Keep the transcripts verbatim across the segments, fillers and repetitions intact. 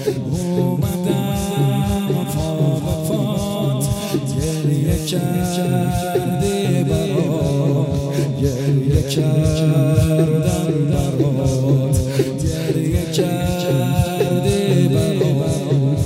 اومدم پا به پات گریه کردی برات گریه کردم برات گریه کردی برات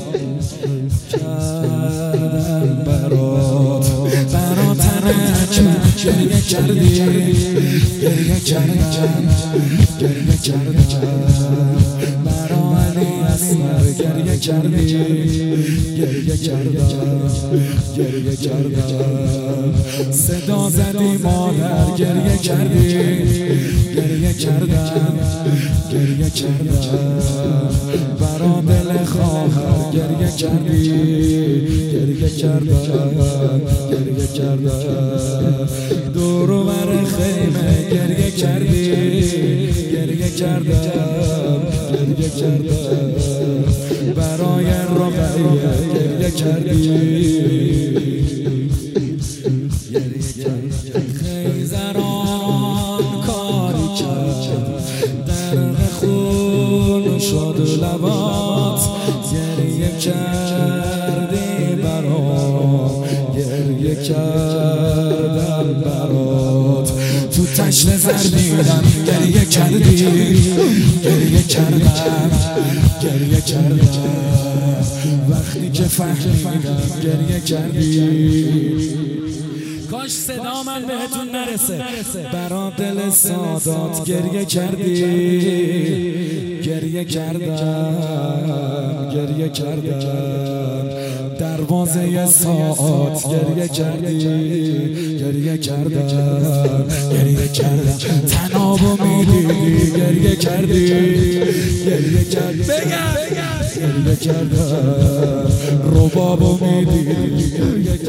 کردم برات برات گریه کردی گریه کردم گریه کردم برا علی اسمر گریه کردی گریه کردم گریه کردم صدا زدی مادر گریه کردی گریه کردم گریه کردم برا دل خواهر گریه کردی گریه کردم گریه کردم دور و بر خیمه گریه کردی گریه کردم گریه کردم برای رقیه گریه کردی گریه کردم خیزران کاری کرد درق خون شد لبات گریه کردی برام گریه کردم برات تو تشت زردیدم گریه کردی گریه کردم گریه کردم وقتی که فهمیدم گریه کردی کاش صدا من بهتون نرسه برا دل سادات گریه کردی گریه کردم گریه کردم دروازه ساعت گریه کردی گریه کردم گریه کردم تنابو میدیدی گریه کردی گریه کردم گریه کردم ربابو میدیدی گریه